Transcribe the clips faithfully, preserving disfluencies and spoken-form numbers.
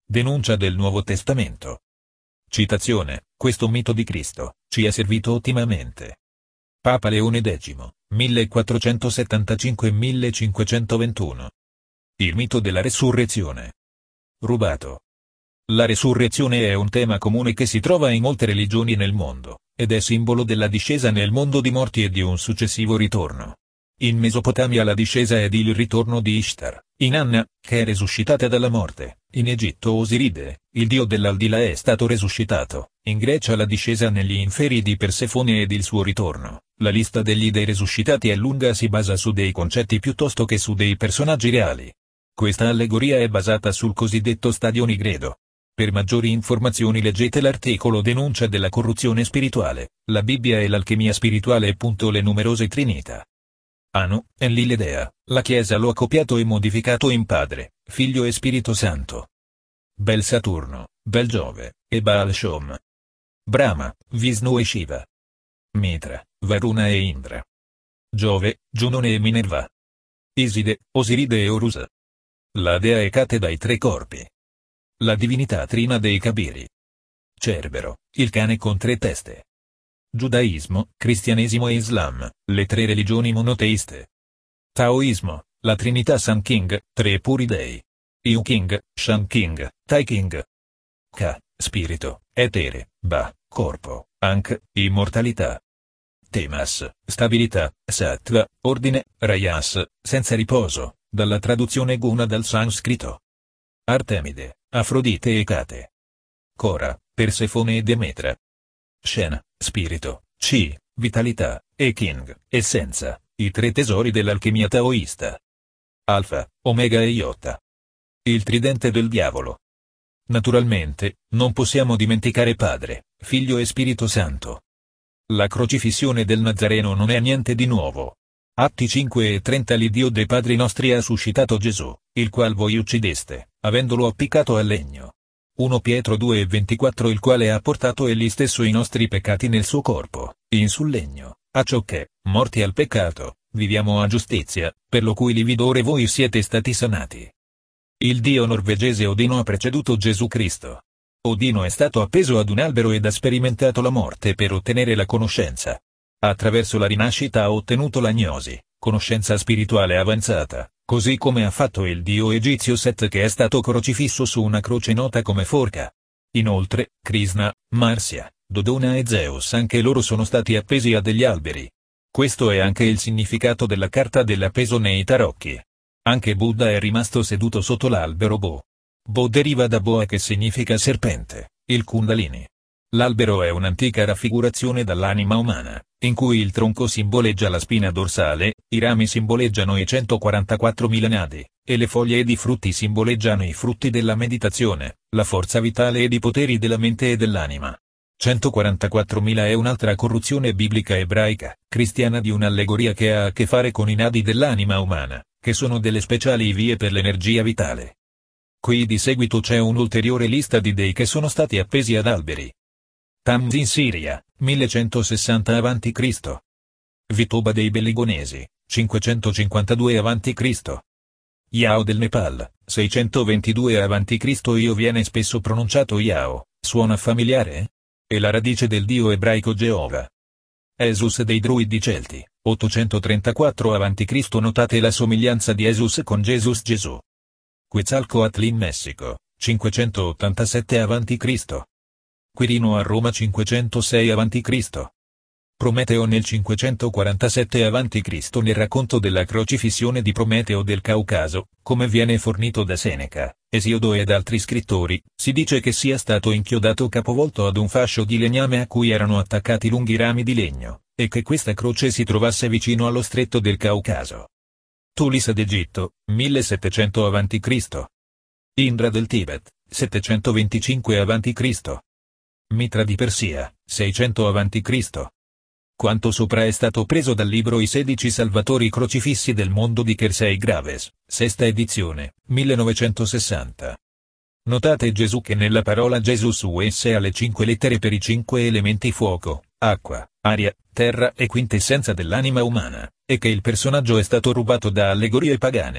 Denuncia del Nuovo Testamento. Citazione: questo mito di Cristo ci è servito ottimamente. Papa Leone X, millequattrocentosettantacinque-millecinquecentoventuno. Il mito della resurrezione. Rubato. La resurrezione è un tema comune che si trova in molte religioni nel mondo, ed è simbolo della discesa nel mondo di morti e di un successivo ritorno. In Mesopotamia la discesa è il ritorno di Ishtar, Inanna, che è resuscitata dalla morte. In Egitto Osiride, il dio dell'aldilà, è stato resuscitato. In Grecia la discesa negli inferi di Persefone ed il suo ritorno. La lista degli dei resuscitati è lunga e si basa su dei concetti piuttosto che su dei personaggi reali. Questa allegoria è basata sul cosiddetto stadio nigredo. Per maggiori informazioni leggete l'articolo Denuncia della corruzione spirituale, la Bibbia e l'alchimia spirituale. Le numerose Trinità. Anu, Enlil-Dea, la Chiesa lo ha copiato e modificato in Padre, Figlio e Spirito Santo. Bel Saturno, Bel Giove, e Baal Shom. Brahma, Vishnu e Shiva. Mitra, Varuna e Indra. Giove, Giunone e Minerva. Iside, Osiride e Orusa. La dea Ecate dai tre corpi. La divinità trina dei Kabiri. Cerbero, il cane con tre teste. Giudaismo, Cristianesimo e Islam, le tre religioni monoteiste. Taoismo, la Trinità Sun King, tre puri dei. Yu King, Shan King, Tai King. Ka, spirito, etere, Ba, corpo, Ankh, immortalità. Temas, stabilità, Sattva, ordine, Rajas, senza riposo, dalla traduzione Guna dal sanscrito. Artemide, Afrodite e Ecate. Cora, Persefone e Demetra. Shen, spirito, Chi, vitalità, e King, essenza, i tre tesori dell'alchimia taoista. Alfa, Omega e Iota. Il tridente del diavolo. Naturalmente, non possiamo dimenticare Padre, Figlio e Spirito Santo. La crocifissione del Nazareno non è niente di nuovo. Atti cinque e trenta L'Iddio dei padri nostri ha suscitato Gesù, il qual voi uccideste, avendolo appiccato al legno. primo Pietro due e ventiquattro Il quale ha portato egli stesso i nostri peccati nel suo corpo, in sul legno, acciò che, morti al peccato, viviamo a giustizia, per lo cui lividore voi siete stati sanati. Il dio norvegese Odino ha preceduto Gesù Cristo. Odino è stato appeso ad un albero ed ha sperimentato la morte per ottenere la conoscenza. Attraverso la rinascita ha ottenuto l'agnosi, conoscenza spirituale avanzata, così come ha fatto il dio egizio Set, che è stato crocifisso su una croce nota come forca. Inoltre, Krishna, Marsia, Dodona e Zeus anche loro sono stati appesi a degli alberi. Questo è anche il significato della carta dell'appeso nei tarocchi. Anche Buddha è rimasto seduto sotto l'albero Bo. Bo deriva da Boa, che significa serpente, il Kundalini. L'albero è un'antica raffigurazione dall'anima umana, in cui il tronco simboleggia la spina dorsale, i rami simboleggiano i centoquarantaquattromila nadi, e le foglie ed i frutti simboleggiano i frutti della meditazione, la forza vitale ed i poteri della mente e dell'anima. centoquarantaquattromila è un'altra corruzione biblica ebraica, cristiana di un'allegoria che ha a che fare con i nadi dell'anima umana, che sono delle speciali vie per l'energia vitale. Qui di seguito c'è un'ulteriore lista di dei che sono stati appesi ad alberi. Tammuz in Siria, millecentosessanta avanti Cristo. Vitoba dei Beligonesi, cinquecentocinquantadue avanti Cristo. Yao del Nepal, seicentoventidue avanti Cristo Io viene spesso pronunciato Yao, suona familiare? È la radice del dio ebraico Geova. Esus dei Druidi Celti, ottocentotrentaquattro avanti Cristo Notate la somiglianza di Esus con Jesus Gesù. Quetzalcoatl in Messico, cinquecentottantasette avanti Cristo. Quirino a Roma cinquecentosei avanti Cristo. Prometeo nel cinquecentoquarantasette avanti Cristo Nel racconto della crocifissione di Prometeo del Caucaso, come viene fornito da Seneca, Esiodo ed altri scrittori, si dice che sia stato inchiodato capovolto ad un fascio di legname a cui erano attaccati lunghi rami di legno, e che questa croce si trovasse vicino allo stretto del Caucaso. Tulis d'Egitto, millesettecento avanti Cristo. Indra del Tibet, settecentoventicinque avanti Cristo. Mitra di Persia, seicento avanti Cristo. Quanto sopra è stato preso dal libro I sedici Salvatori crocifissi del mondo di Kersey Graves, sesta edizione, millenovecentosessanta. Notate Gesù che nella parola Jesus U S ha le cinque lettere per i cinque elementi fuoco, acqua, aria, terra e quintessenza dell'anima umana, e che il personaggio è stato rubato da allegorie pagane.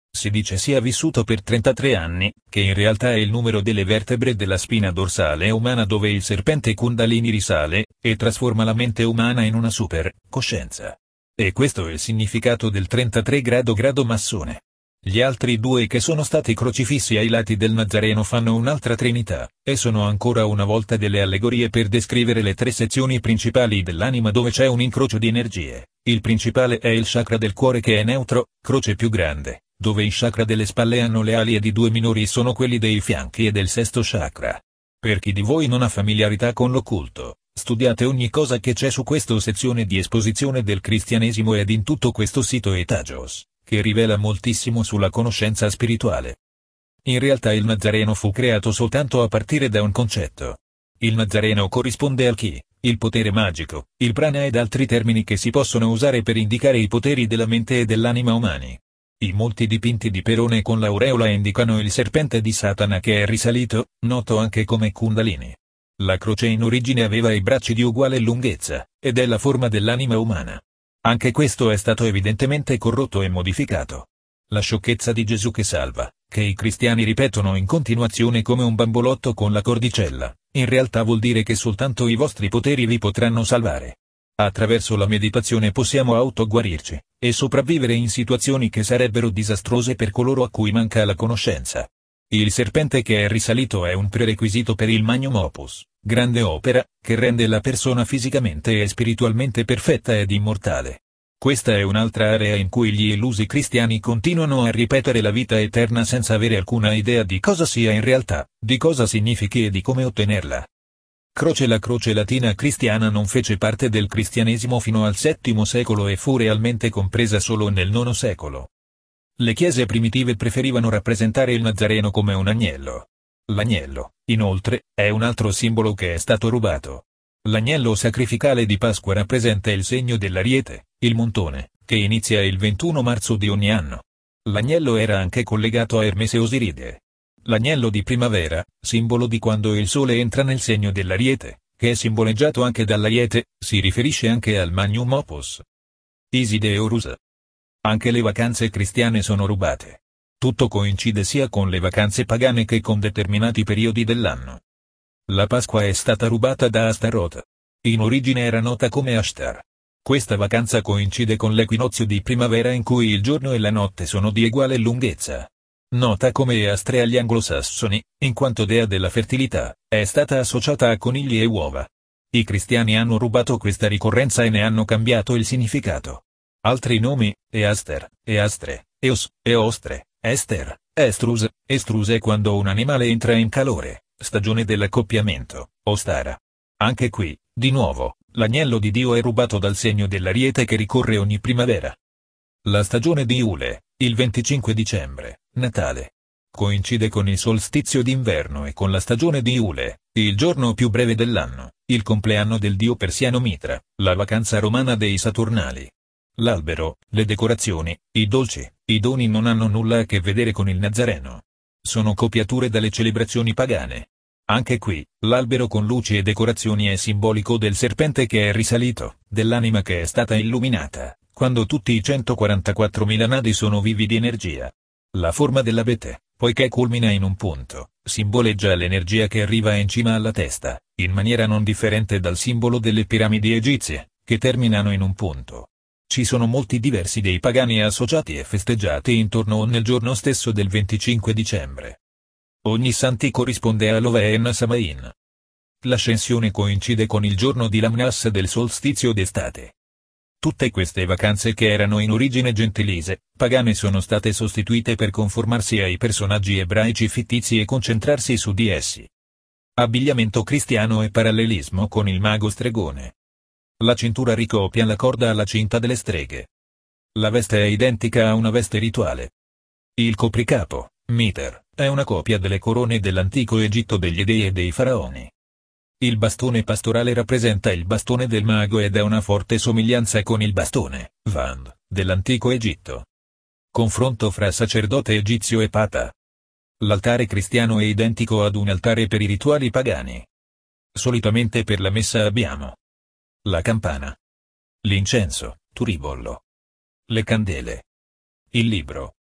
Si dice sia vissuto per trentatré anni, che in realtà è il numero delle vertebre della spina dorsale umana dove il serpente Kundalini risale, e trasforma la mente umana in una super coscienza. E questo è il significato del trentatré grado grado massone. Gli altri due che sono stati crocifissi ai lati del Nazareno fanno un'altra trinità, e sono ancora una volta delle allegorie per descrivere le tre sezioni principali dell'anima dove c'è un incrocio di energie. Il principale è il chakra del cuore che è neutro, croce più grande, dove i chakra delle spalle hanno le ali ed i due minori sono quelli dei fianchi e del sesto chakra. Per chi di voi non ha familiarità con l'occulto, studiate ogni cosa che c'è su questa sezione di esposizione del cristianesimo ed in tutto questo sito Etagios, che rivela moltissimo sulla conoscenza spirituale. In realtà il Nazareno fu creato soltanto a partire da un concetto. Il Nazareno corrisponde al Chi, il potere magico, il prana ed altri termini che si possono usare per indicare i poteri della mente e dell'anima umani. I molti dipinti di Perone con l'aureola indicano il serpente di Satana che è risalito, noto anche come Kundalini. La croce in origine aveva i bracci di uguale lunghezza, ed è la forma dell'anima umana. Anche questo è stato evidentemente corrotto e modificato. La sciocchezza di Gesù che salva, che i cristiani ripetono in continuazione come un bambolotto con la cordicella, in realtà vuol dire che soltanto i vostri poteri vi potranno salvare. Attraverso la meditazione possiamo autoguarirci, e sopravvivere in situazioni che sarebbero disastrose per coloro a cui manca la conoscenza. Il serpente che è risalito è un prerequisito per il Magnum Opus, grande opera, che rende la persona fisicamente e spiritualmente perfetta ed immortale. Questa è un'altra area in cui gli illusi cristiani continuano a ripetere la vita eterna senza avere alcuna idea di cosa sia in realtà, di cosa significhi e di come ottenerla. Croce La croce latina cristiana non fece parte del cristianesimo fino al settimo secolo e fu realmente compresa solo nel nono secolo. Le chiese primitive preferivano rappresentare il Nazareno come un agnello. L'agnello, inoltre, è un altro simbolo che è stato rubato. L'agnello sacrificale di Pasqua rappresenta il segno dell'Ariete, il montone, che inizia il ventuno marzo di ogni anno. L'agnello era anche collegato a Ermese Osiride. L'agnello di primavera, simbolo di quando il sole entra nel segno dell'Ariete, che è simboleggiato anche dall'Ariete, si riferisce anche al Magnum Opus. Iside e Horus. Anche le vacanze cristiane sono rubate. Tutto coincide sia con le vacanze pagane che con determinati periodi dell'anno. La Pasqua è stata rubata da Astaroth. In origine era nota come Ashtar. Questa vacanza coincide con l'equinozio di primavera in cui il giorno e la notte sono di uguale lunghezza. Nota come Astre agli anglosassoni, in quanto dea della fertilità, è stata associata a conigli e uova. I cristiani hanno rubato questa ricorrenza e ne hanno cambiato il significato. Altri nomi, Easter, Eastre, Eos, Eostre, Ester, Estrus, Estrus è quando un animale entra in calore, stagione dell'accoppiamento, Ostara. Anche qui, di nuovo, l'agnello di Dio è rubato dal segno dell'Ariete che ricorre ogni primavera. La stagione di Iule, il venticinque dicembre, Natale. Coincide con il solstizio d'inverno e con la stagione di Iule, il giorno più breve dell'anno, il compleanno del dio persiano Mitra, la vacanza romana dei Saturnali. L'albero, le decorazioni, i dolci, i doni non hanno nulla a che vedere con il Nazareno. Sono copiature dalle celebrazioni pagane. Anche qui, l'albero con luci e decorazioni è simbolico del serpente che è risalito, dell'anima che è stata illuminata, quando tutti i centoquarantaquattromila nadi sono vivi di energia. La forma dell'abete, poiché culmina in un punto, simboleggia l'energia che arriva in cima alla testa, in maniera non differente dal simbolo delle piramidi egizie, che terminano in un punto. Ci sono molti diversi dei pagani associati e festeggiati intorno o nel giorno stesso del venticinque dicembre. Ogni santi corrisponde a Lovain Samain. L'ascensione coincide con il giorno di Lamnas del solstizio d'estate. Tutte queste vacanze che erano in origine gentilise, pagane sono state sostituite per conformarsi ai personaggi ebraici fittizi e concentrarsi su di essi. Abbigliamento cristiano e parallelismo con il mago stregone. La cintura ricopia la corda alla cinta delle streghe. La veste è identica a una veste rituale. Il copricapo, miter, è una copia delle corone dell'antico Egitto degli dei e dei faraoni. Il bastone pastorale rappresenta il bastone del mago ed ha una forte somiglianza con il bastone, Vand, dell'antico Egitto. Confronto fra sacerdote egizio e papa. L'altare cristiano è identico ad un altare per i rituali pagani. Solitamente per la messa abbiamo la campana, l'incenso, turibollo, le candele, il libro,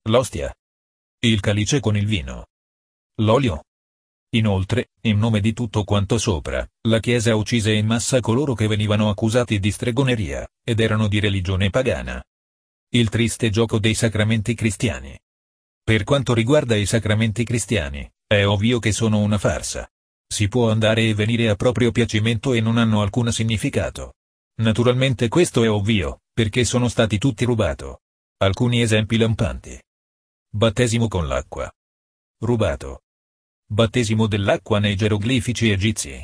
l'ostia, il calice con il vino, l'olio. Inoltre, in nome di tutto quanto sopra, la Chiesa uccise in massa coloro che venivano accusati di stregoneria, ed erano di religione pagana. Il triste gioco dei sacramenti cristiani. Per quanto riguarda i sacramenti cristiani, è ovvio che sono una farsa. Si può andare e venire a proprio piacimento e non hanno alcun significato. Naturalmente questo è ovvio, perché sono stati tutti rubato. Alcuni esempi lampanti. Battesimo con l'acqua. Rubato. Battesimo dell'acqua nei geroglifici egizi.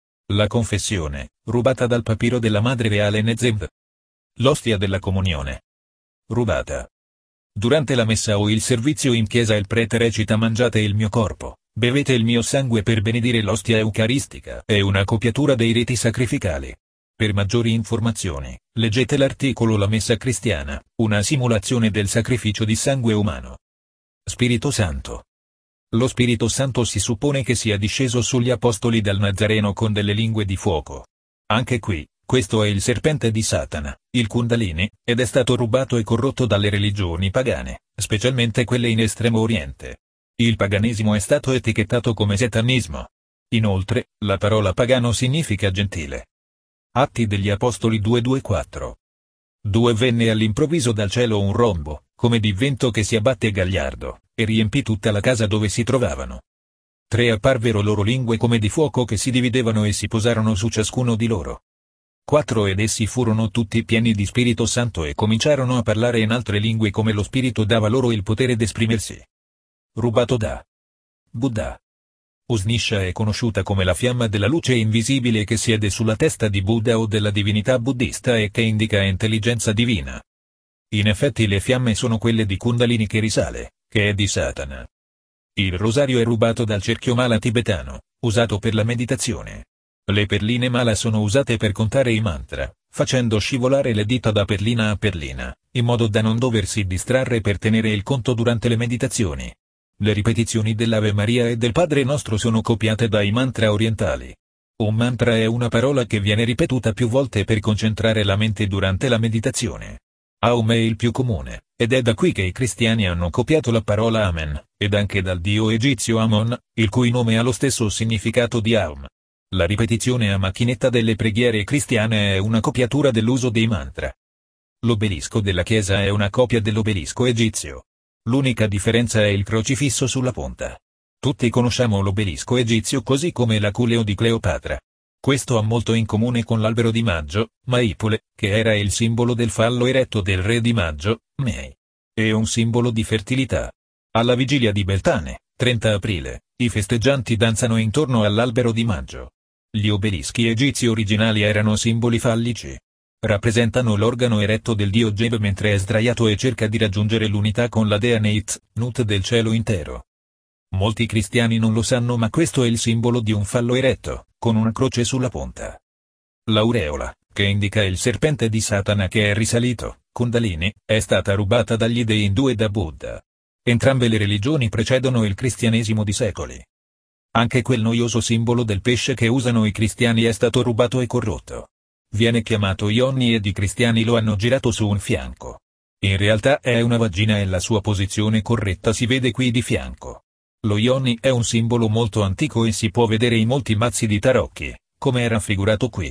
La confessione, rubata dal papiro della madre reale Nezev. L'ostia della comunione. Rubata. Durante la messa o il servizio in chiesa il prete recita: mangiate il mio corpo, bevete il mio sangue per benedire l'ostia eucaristica. È una copiatura dei riti sacrificali. Per maggiori informazioni, leggete l'articolo La messa cristiana, una simulazione del sacrificio di sangue umano. Spirito Santo. Lo Spirito Santo si suppone che sia disceso sugli apostoli dal Nazareno con delle lingue di fuoco. Anche qui, questo è il serpente di Satana, il Kundalini, ed è stato rubato e corrotto dalle religioni pagane, specialmente quelle in Estremo Oriente. Il paganesimo è stato etichettato come satanismo. Inoltre, la parola pagano significa gentile. Atti degli Apostoli due due quattro. due Venne all'improvviso dal cielo un rombo, come di vento che si abbatte gagliardo, e riempì tutta la casa dove si trovavano. tre Apparvero loro lingue come di fuoco che si dividevano e si posarono su ciascuno di loro. quattro Ed essi furono tutti pieni di Spirito Santo e cominciarono a parlare in altre lingue come lo Spirito dava loro il potere d'esprimersi. Rubato da Buddha. Usnisha è conosciuta come la fiamma della luce invisibile che siede sulla testa di Buddha o della divinità buddista e che indica intelligenza divina. In effetti le fiamme sono quelle di Kundalini che risale, che è di Satana. Il rosario è rubato dal cerchio mala tibetano, usato per la meditazione. Le perline mala sono usate per contare i mantra, facendo scivolare le dita da perlina a perlina, in modo da non doversi distrarre per tenere il conto durante le meditazioni. Le ripetizioni dell'Ave Maria e del Padre Nostro sono copiate dai mantra orientali. Un mantra è una parola che viene ripetuta più volte per concentrare la mente durante la meditazione. Aum è il più comune, ed è da qui che i cristiani hanno copiato la parola Amen, ed anche dal dio egizio Amon, il cui nome ha lo stesso significato di Aum. La ripetizione a macchinetta delle preghiere cristiane è una copiatura dell'uso dei mantra. L'obelisco della chiesa è una copia dell'obelisco egizio. L'unica differenza è il crocifisso sulla punta. Tutti conosciamo l'obelisco egizio così come l'aculeo di Cleopatra. Questo ha molto in comune con l'albero di maggio, Maipule, che era il simbolo del fallo eretto del re di maggio, Mei. È un simbolo di fertilità. Alla vigilia di Beltane, trenta aprile, i festeggianti danzano intorno all'albero di maggio. Gli obelischi egizi originali erano simboli fallici. Rappresentano l'organo eretto del dio Geb mentre è sdraiato e cerca di raggiungere l'unità con la dea Neit, Nut del cielo intero. Molti cristiani non lo sanno ma questo è il simbolo di un fallo eretto, con una croce sulla punta. L'aureola, che indica il serpente di Satana che è risalito, Kundalini, è stata rubata dagli dei indù e da Buddha. Entrambe le religioni precedono il cristianesimo di secoli. Anche quel noioso simbolo del pesce che usano i cristiani è stato rubato e corrotto. Viene chiamato Yoni ed i cristiani lo hanno girato su un fianco. In realtà è una vagina e la sua posizione corretta si vede qui di fianco. Lo Yoni è un simbolo molto antico e si può vedere in molti mazzi di tarocchi, come è raffigurato qui.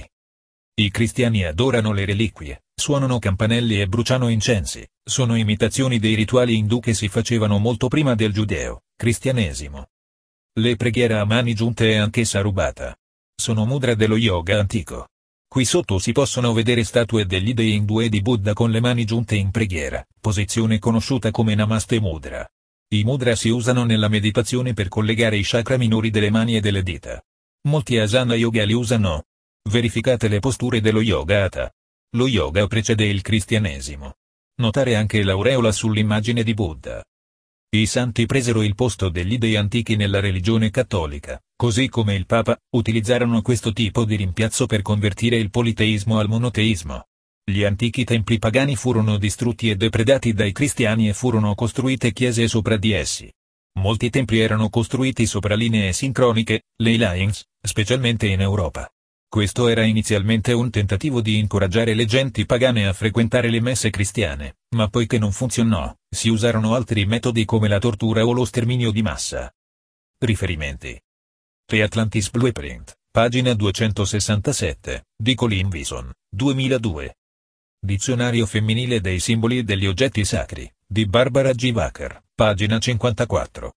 I cristiani adorano le reliquie, suonano campanelli e bruciano incensi, sono imitazioni dei rituali indù che si facevano molto prima del giudeo, cristianesimo. Le preghiere a mani giunte è anch'essa rubata. Sono mudra dello yoga antico. Qui sotto si possono vedere statue degli dei indù e di Buddha con le mani giunte in preghiera, posizione conosciuta come Namaste Mudra. I mudra si usano nella meditazione per collegare i chakra minori delle mani e delle dita. Molti asana yoga li usano. Verificate le posture dello yoga hatha. Lo yoga precede il cristianesimo. Notare anche l'aureola sull'immagine di Buddha. I santi presero il posto degli dei antichi nella religione cattolica, così come il Papa, utilizzarono questo tipo di rimpiazzo per convertire il politeismo al monoteismo. Gli antichi templi pagani furono distrutti e depredati dai cristiani e furono costruite chiese sopra di essi. Molti templi erano costruiti sopra linee sincroniche, ley lines, specialmente in Europa. Questo era inizialmente un tentativo di incoraggiare le genti pagane a frequentare le messe cristiane, ma poiché non funzionò, si usarono altri metodi come la tortura o lo sterminio di massa. Riferimenti: The Atlantis Blueprint, pagina duecentosessantasette, di Colin Wison, duemiladue. Dizionario femminile dei simboli e degli oggetti sacri, di Barbara G. Wacker, pagina cinquantaquattro.